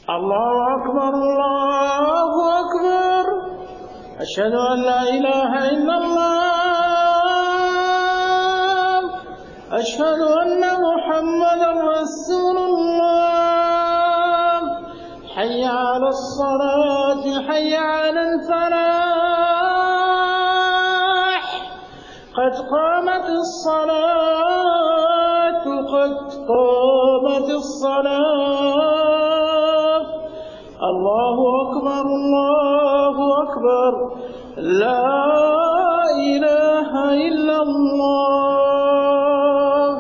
الله أكبر الله أكبر. أشهد أن لا إله إلا الله. أشهد أن محمدا رسول الله. حي على الصلاة حي على الفلاح. قد قامت الصلاة قد قامت الصلاة. الله أكبر الله أكبر. لا إله إلا الله.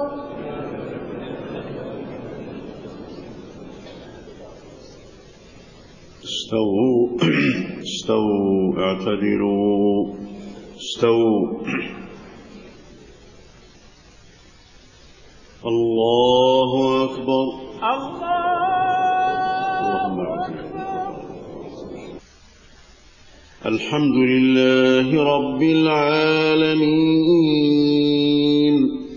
استووا استووا اعتدلوا استووا. الله أكبر الله أكبر. الحمد لله رب العالمين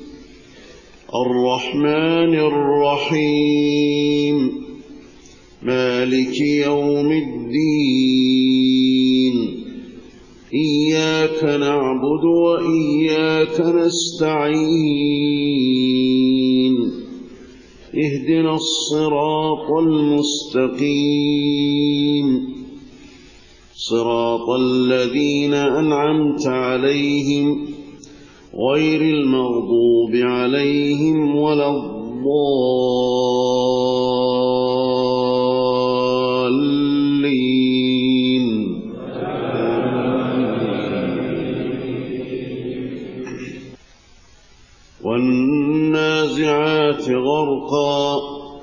الرحمن الرحيم مالك يوم الدين. إياك نعبد وإياك نستعين. اهدنا الصراط المستقيم صراط الذين أنعمت عليهم غير المغضوب عليهم ولا الضالين. والنازعات غرقا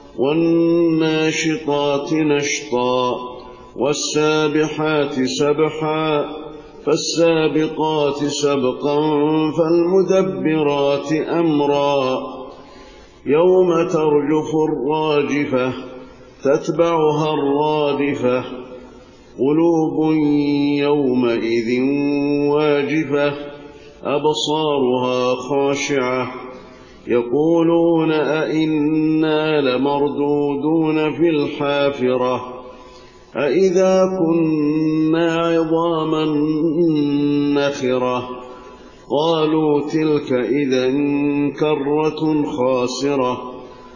والناشطات نشطا والسابحات سبحا فالسابقات سبقا فالمدبرات أمرا. يوم ترجف الراجفة تتبعها الرادفة. قلوب يومئذ واجفة أبصارها خاشعة يقولون أئنا لمردودون في الحافرة أئذا كنا عظاما نخرة. قالوا تلك إذا كرة خاسرة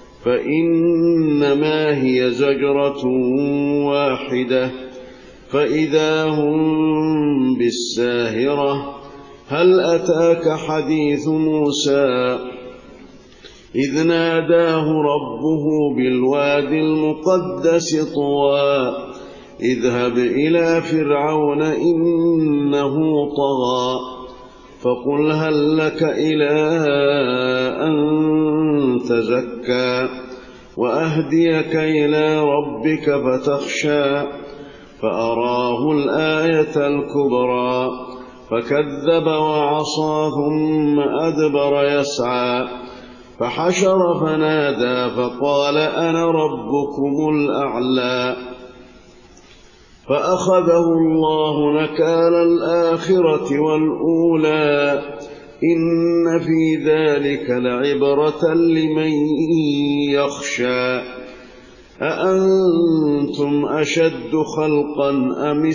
فإنما هي زجرة واحدة فإذا هم بالساهرة. هل أتاك حديث موسى إذ ناداه ربه بالواد المقدس طوى اذهب إلى فرعون إنه طغى فقل هل لك إلى أن تزكى وأهديك إلى ربك فتخشى. فأراه الآية الكبرى فكذب وعصى ثم أدبر يسعى فحشر فنادى فقال أنا ربكم الأعلى. فأخذه الله نكال الآخرة والأولى إن في ذلك لعبرة لمن يخشى. أأنتم أشد خلقا أم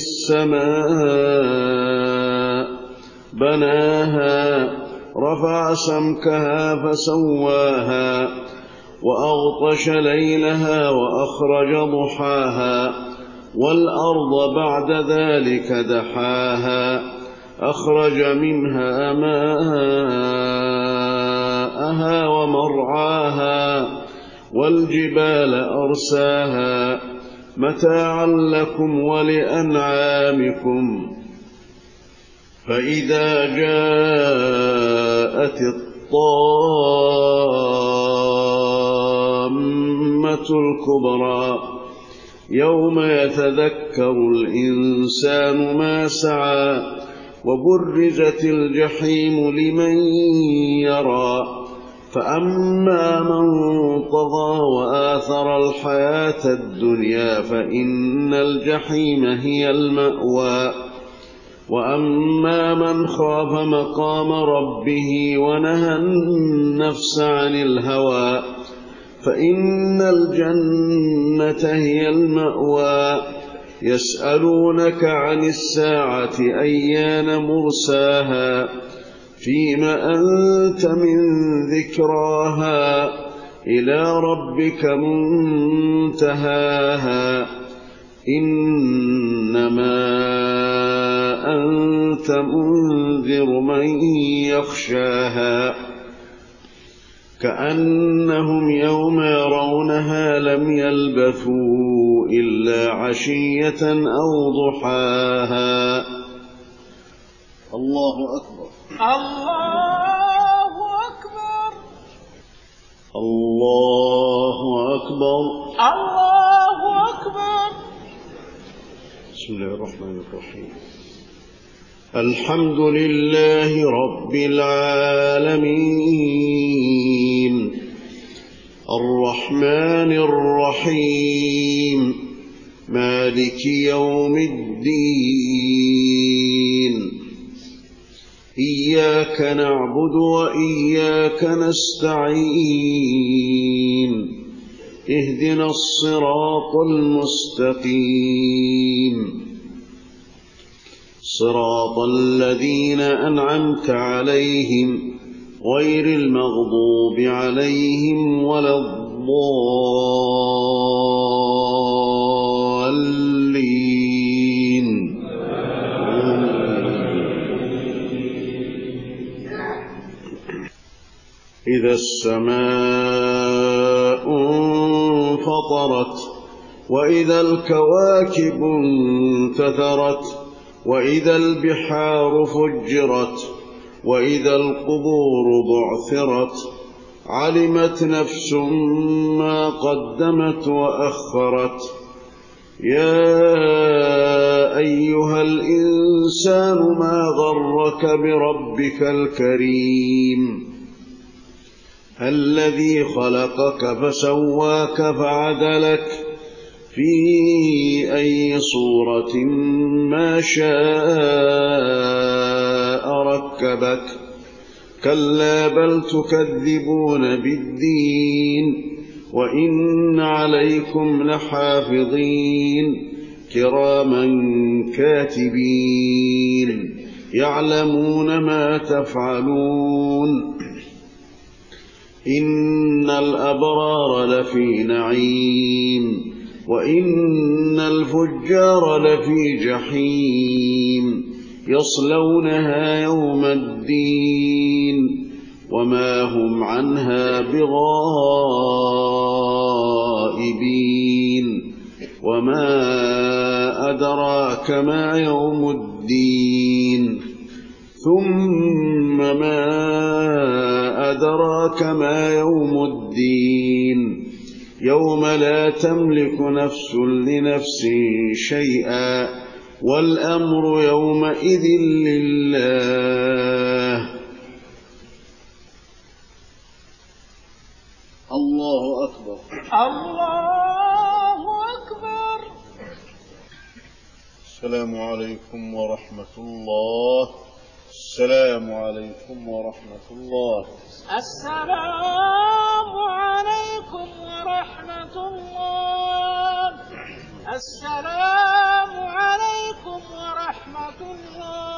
السماء بناها رفع سمكها فسواها وأغطش ليلها وأخرج ضحاها والأرض بعد ذلك دحاها أخرج منها ماءها ومرعاها والجبال أرساها متاعا لكم ولأنعامكم. فإذا جاءت الطامة الكبرى يوم يتذكر الإنسان ما سعى وبرزت الجحيم لمن يرى. فأما من طغى وآثر الحياة الدنيا فإن الجحيم هي المأوى. وأما من خاف مقام ربه ونهى النفس عن الهوى فإن الجنة هي المأوى. يسألونك عن الساعة أيان مرساها فيم أنت من ذكراها إلى ربك منتهاها إنما أنت منذر من يخشاها كأنهم يوم يرونها لم يلبثوا إلا عشية أو ضحاها. الله أكبر الله أكبر الله أكبر الله أكبر. بسم الله الرحمن الرحيم. الحمد لله رب العالمين الرحمن الرحيم مالك يوم الدين إياك نعبد وإياك نستعين اهدنا الصراط المستقيم صراط الذين أنعمت عليهم غير المغضوب عليهم ولا الضالين. إذا السماء انفطرت وإذا الكواكب انتثرت وإذا البحار فجرت وإذا القبور بعثرت علمت نفس ما قدمت وأخرت. يا أيها الإنسان ما غرك بربك الكريم الذي خلقك فسواك فعدلك في أي صورة ما شاء ركبك. كلا بل تكذبون بالدين وإن عليكم لحافظين كراما كاتبين يعلمون ما تفعلون. إن الأبرار لفي نعيم وإن الفجار لفي جحيم يصلونها يوم الدين وما هم عنها بغائبين. وما أدراك ما يوم الدين ثم ما أدراك ما يوم الدين يوم لا تملك نفس لنفس شيئا والأمر يومئذ لله. الله أكبر الله أكبر. السلام عليكم ورحمة الله. السلام عليكم ورحمة الله. السلام عليكم ورحمة الله. السلام عليكم ورحمة الله.